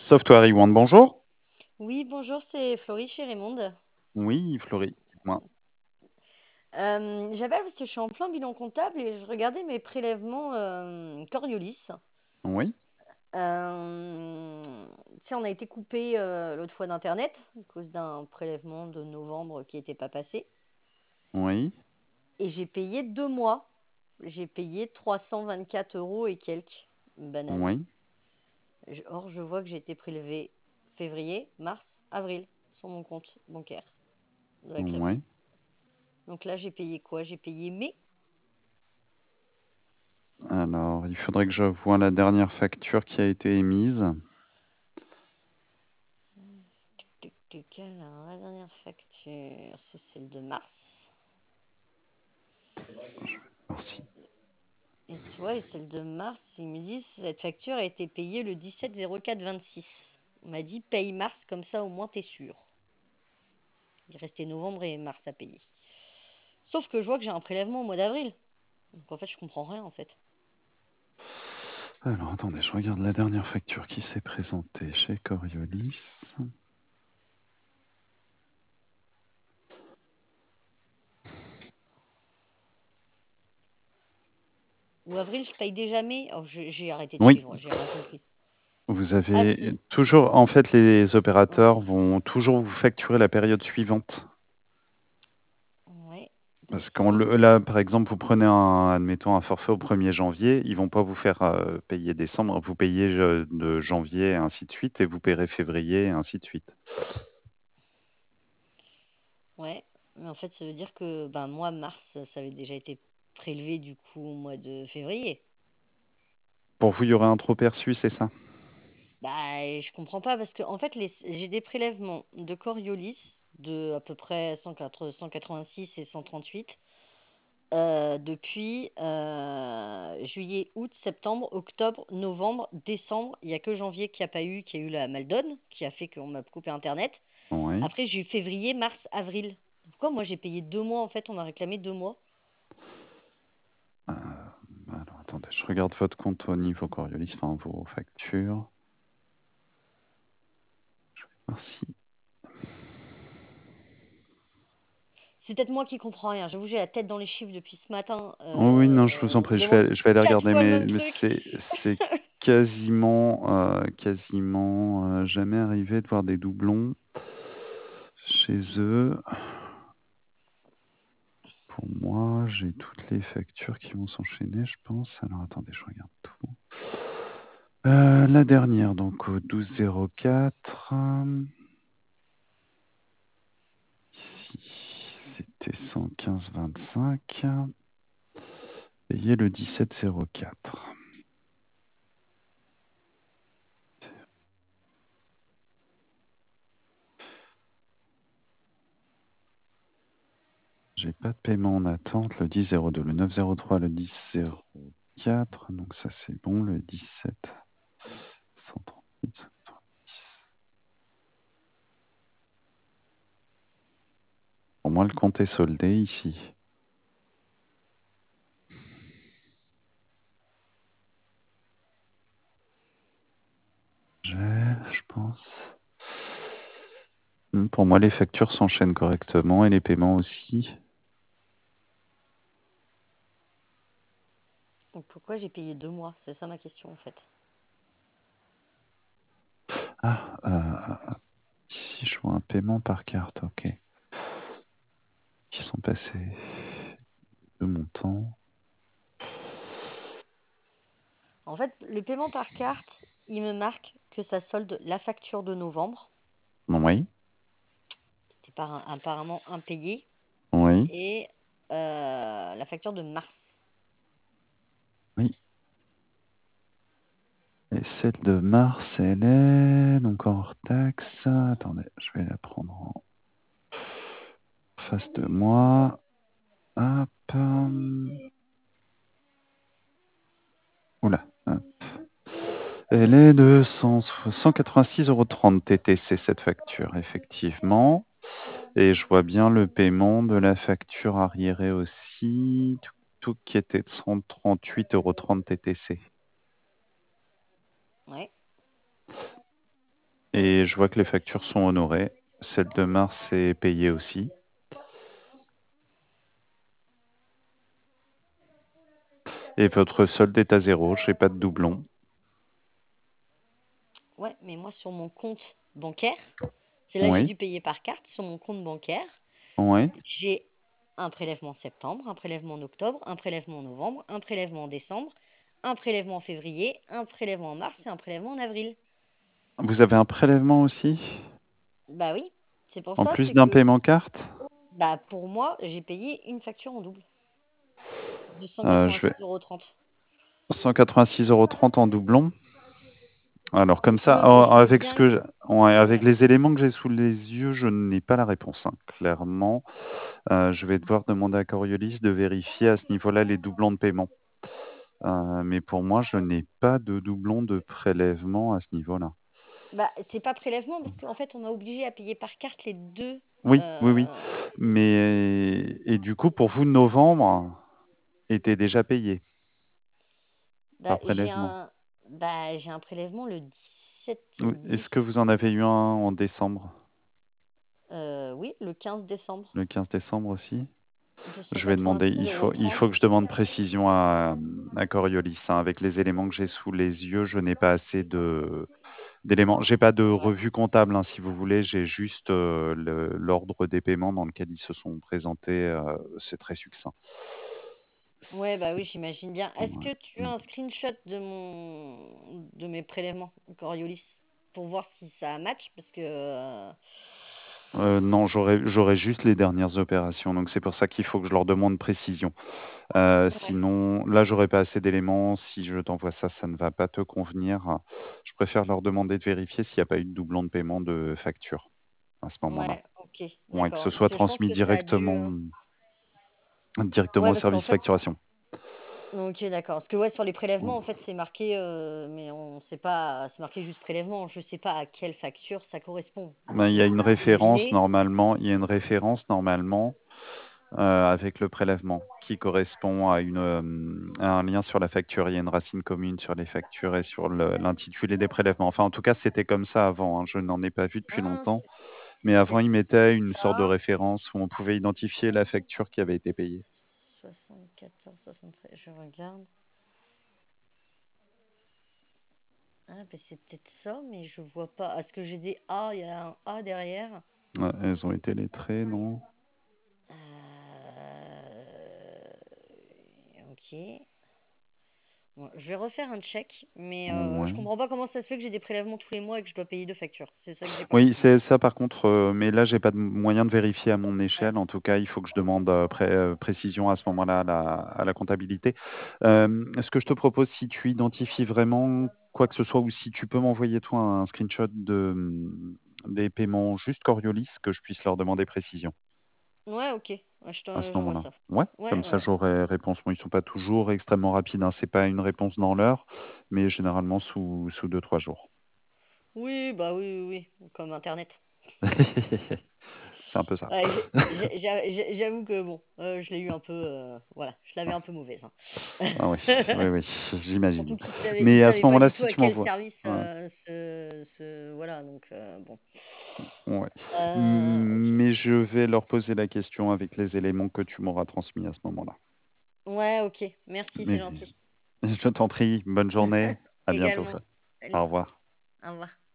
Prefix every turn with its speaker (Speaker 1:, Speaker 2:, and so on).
Speaker 1: Software One, bonjour.
Speaker 2: Oui, bonjour, c'est Florie chez Raymonde.
Speaker 1: Oui, Florie, dites-moi.
Speaker 2: J'appelle parce que je suis en plein bilan comptable et je regardais mes prélèvements Coriolis.
Speaker 1: Oui,
Speaker 2: Euh, Tu sais, on a été coupé l'autre fois d'Internet à cause d'un prélèvement de novembre qui n'était pas passé.
Speaker 1: oui,
Speaker 2: Et j'ai payé 2 mois. J'ai payé 324 euros et quelques. Banane.
Speaker 1: oui,
Speaker 2: Or, je vois que j'ai été prélevé février, mars, avril sur mon compte bancaire de la CREF.
Speaker 1: oui.
Speaker 2: Donc là, j'ai payé quoi? J'ai payé mai.
Speaker 1: Alors, il faudrait que je vois la dernière facture qui a été émise.
Speaker 2: Alors, la dernière facture, c'est celle de mars.
Speaker 1: Merci.
Speaker 2: Et tu vois, et celle de mars, ils me disent cette facture a été payée le 17-04-26. On m'a dit paye mars, comme ça au moins t'es sûr. Il restait novembre et mars à payer. Sauf que je vois que j'ai un prélèvement au mois d'avril. Donc en fait, je comprends rien en fait.
Speaker 1: Alors, attendez, je regarde la dernière facture qui s'est présentée chez Coriolis.
Speaker 2: Ou avril, je paye déjà mai. Oh, j'ai arrêté de
Speaker 1: Oui,
Speaker 2: suivre, j'ai rien compris.
Speaker 1: vous
Speaker 2: Ah
Speaker 1: avez
Speaker 2: si,
Speaker 1: toujours, en fait, les opérateurs
Speaker 2: ouais,
Speaker 1: vont toujours vous facturer la période suivante.
Speaker 2: ouais,
Speaker 1: Parce que
Speaker 2: d'accord.
Speaker 1: là, par exemple, vous prenez admettons, un forfait au 1er janvier, ils vont pas vous faire payer décembre, vous payez de janvier et ainsi de suite, et vous paierez février et ainsi de suite.
Speaker 2: Ouais, mais en fait, ça veut dire que ben, moi, mars, ça avait déjà été prélevé du coup au mois de février.
Speaker 1: Pour vous, il y aurait un trop perçu, c'est ça?
Speaker 2: Bah, et je comprends pas parce que en fait, j'ai des prélèvements de Coriolis de à peu près 186 et 138 depuis juillet, août, septembre, octobre, novembre, décembre. Il y a que janvier qui a eu la Maldonne, qui a fait qu'on m'a coupé Internet.
Speaker 1: Oui.
Speaker 2: Après, j'ai eu février, mars, avril. Pourquoi moi j'ai payé 2 mois en fait? On m'a réclamé 2 mois.
Speaker 1: Euh, alors, attendez, je regarde votre compte au niveau Coriolis, enfin vos factures. Merci.
Speaker 2: C'est peut-être moi qui comprends rien. J'avoue, j'ai la tête dans les chiffres depuis ce matin.
Speaker 1: Oh oui, non, je vous en
Speaker 2: On me
Speaker 1: prie,
Speaker 2: demande
Speaker 1: je vais aller
Speaker 2: quatre
Speaker 1: regarder,
Speaker 2: fois le même
Speaker 1: mais
Speaker 2: truc.
Speaker 1: c'est quasiment jamais arrivé de voir des doublons chez eux. Pour moi, j'ai toutes les factures qui vont s'enchaîner, je pense. Alors, attendez, je regarde tout. La dernière, donc au 12-04. Ici, c'était 115,25. Payé le 17-04. J'ai pas de paiement en attente. Le 10-02, le 9-03, le 10-04. Donc ça, c'est bon. Le 17, 138, 136. Pour moi, le compte est soldé ici. Je pense. Pour moi, les factures s'enchaînent correctement et les paiements aussi.
Speaker 2: Donc pourquoi j'ai payé 2 mois? C'est ça ma question en fait.
Speaker 1: Ah, ici, je vois un paiement par carte. Ok. Qui sont passés de montant.
Speaker 2: En fait, le paiement par carte, il me marque que ça solde la facture de novembre,
Speaker 1: Oui,
Speaker 2: qui était apparemment impayée,
Speaker 1: oui,
Speaker 2: et la facture de mars.
Speaker 1: oui. Et celle de mars, elle est donc hors taxe. Attendez, je vais la prendre en face de moi. Hop. Oula. Hop. Elle est de 186,30 € TTC, cette facture, effectivement. Et je vois bien le paiement de la facture arriérée aussi, tout qui était de 138,30 € TTC.
Speaker 2: Ouais.
Speaker 1: Et je vois que les factures sont honorées. Celle de mars est payée aussi. Et votre solde est à zéro, je n'ai pas de doublon.
Speaker 2: Ouais, mais moi, sur mon compte bancaire, c'est là que j'ai
Speaker 1: Oui,
Speaker 2: dû payer par carte. Sur mon compte bancaire,
Speaker 1: oui.
Speaker 2: j'ai un prélèvement en septembre, un prélèvement en octobre, un prélèvement en novembre, un prélèvement en décembre, un prélèvement en février, un prélèvement en mars et un prélèvement en avril.
Speaker 1: Vous avez un prélèvement aussi?
Speaker 2: Bah oui, c'est pour
Speaker 1: En
Speaker 2: ça,
Speaker 1: plus
Speaker 2: c'est
Speaker 1: d'un
Speaker 2: que
Speaker 1: paiement carte?
Speaker 2: bah pour moi, j'ai payé une facture en double de
Speaker 1: Je vais
Speaker 2: 186,30 €.
Speaker 1: 186,30 € en doublon. Alors comme ça,
Speaker 2: Je veux
Speaker 1: avec
Speaker 2: bien.
Speaker 1: ouais, avec
Speaker 2: Ouais.
Speaker 1: les éléments que j'ai sous les yeux, je n'ai pas la réponse, hein, clairement. Je vais devoir demander à Coriolis de vérifier à ce niveau-là les doublons de paiement. Mais pour moi, je n'ai pas de doublon de prélèvement à ce niveau-là.
Speaker 2: Bah c'est pas prélèvement parce qu'en fait on m'a obligé à payer par carte les deux.
Speaker 1: Oui, oui, oui.
Speaker 2: euh,
Speaker 1: Mais du coup, pour vous, novembre était déjà payé
Speaker 2: Bah
Speaker 1: par prélèvement.
Speaker 2: j'ai un prélèvement le 17
Speaker 1: Oui. Est-ce que vous en
Speaker 2: 10.
Speaker 1: avez eu un en décembre?
Speaker 2: Oui, le 15 décembre
Speaker 1: Le 15 décembre aussi?
Speaker 2: de
Speaker 1: Je vais demander,
Speaker 2: 186,30
Speaker 1: il faut que je
Speaker 2: €.
Speaker 1: demande précision à Coriolis, hein. Avec les éléments que j'ai sous les yeux, je n'ai pas assez d'éléments. J'ai pas de
Speaker 2: Ouais.
Speaker 1: revue comptable, hein, si vous voulez. J'ai juste l'ordre des paiements dans lequel ils se sont présentés. C'est très succinct.
Speaker 2: Ouais, bah oui, j'imagine bien. Est-ce
Speaker 1: Ouais.
Speaker 2: que tu as un screenshot de mes prélèvements Coriolis pour voir si ça match? Parce que
Speaker 1: Non, j'aurais juste les dernières opérations. Donc c'est pour ça qu'il faut que je leur demande précision.
Speaker 2: ouais,
Speaker 1: Sinon, là, j'aurais pas assez d'éléments. Si je t'envoie ça, ça ne va pas te convenir. Je préfère leur demander de vérifier s'il n'y a pas eu de doublon de paiement de facture à ce moment-là.
Speaker 2: ouais, ok,
Speaker 1: Ouais, que ce
Speaker 2: d'accord. Parce
Speaker 1: soit
Speaker 2: que je pense
Speaker 1: transmis
Speaker 2: que ça a dû.
Speaker 1: directement
Speaker 2: Ouais,
Speaker 1: au
Speaker 2: parce qu'en
Speaker 1: service
Speaker 2: fait,
Speaker 1: facturation.
Speaker 2: ok, d'accord. Parce que ouais, sur les prélèvements, en fait, c'est marqué, mais on sait pas, c'est marqué juste prélèvement. Je sais pas à quelle facture ça correspond.
Speaker 1: Ben, il y a une référence
Speaker 2: Imaginez.
Speaker 1: normalement, il y a une référence normalement avec le prélèvement qui correspond à un lien sur la facture. Il y a une racine commune sur les factures et sur l'intitulé des prélèvements. Enfin, en tout cas, c'était comme ça avant, hein. Je n'en ai pas vu depuis
Speaker 2: Ah,
Speaker 1: longtemps. Mais avant,
Speaker 2: c'est
Speaker 1: ils mettaient
Speaker 2: peut-être
Speaker 1: une sorte de
Speaker 2: ça.
Speaker 1: référence où on pouvait identifier la facture qui avait été payée.
Speaker 2: 74, 73, je regarde. Ah, ben c'est peut-être ça, mais je vois pas. Est-ce que j'ai des A? Il y a un A derrière.
Speaker 1: Ouais, elles ont été lettrées, non?
Speaker 2: Ok. Bon, je vais refaire un check, mais je
Speaker 1: Ouais.
Speaker 2: comprends pas comment ça se fait que j'ai des prélèvements tous les mois et que je dois payer deux factures. C'est ça que j'ai pas
Speaker 1: Oui,
Speaker 2: compris.
Speaker 1: c'est ça par contre, mais là, j'ai pas de moyen de vérifier à mon
Speaker 2: Ouais.
Speaker 1: échelle. En tout cas, il faut que je demande précision à ce moment-là à la comptabilité. Ce que je te propose, si tu identifies vraiment quoi que ce soit ou si tu peux m'envoyer toi un screenshot des paiements juste Coriolis, que je puisse leur demander précision
Speaker 2: Ouais, ok. Ouais,
Speaker 1: à ce
Speaker 2: j'envoie
Speaker 1: moment-là.
Speaker 2: ça.
Speaker 1: Ouais,
Speaker 2: Ouais,
Speaker 1: comme
Speaker 2: ouais,
Speaker 1: ça
Speaker 2: ouais.
Speaker 1: j'aurai réponse. Bon, ils sont pas toujours extrêmement rapides, hein. C'est pas une réponse dans l'heure, mais généralement sous 2, 3 jours.
Speaker 2: Oui, bah oui, oui, oui. Comme Internet.
Speaker 1: C'est un peu ça.
Speaker 2: Ouais, j'avoue que bon, je l'ai eu un peu, voilà, je l'avais un peu mauvaise, hein.
Speaker 1: Ah oui, oui, oui, j'imagine.
Speaker 2: Surtout qu'il
Speaker 1: Mais à ce
Speaker 2: savait pas
Speaker 1: moment-là,
Speaker 2: du tout
Speaker 1: si
Speaker 2: à
Speaker 1: tu
Speaker 2: quel
Speaker 1: m'envoies.
Speaker 2: service
Speaker 1: Ouais,
Speaker 2: voilà, donc bon.
Speaker 1: ouais.
Speaker 2: Ok.
Speaker 1: Mais je vais leur poser la question avec les éléments que tu m'auras transmis à ce moment-là.
Speaker 2: Ouais, ok. Merci, c'est
Speaker 1: Mais
Speaker 2: gentil.
Speaker 1: je t'en prie, bonne journée. À bientôt.
Speaker 2: Également.
Speaker 1: Au
Speaker 2: Salut.
Speaker 1: revoir.
Speaker 2: Au revoir.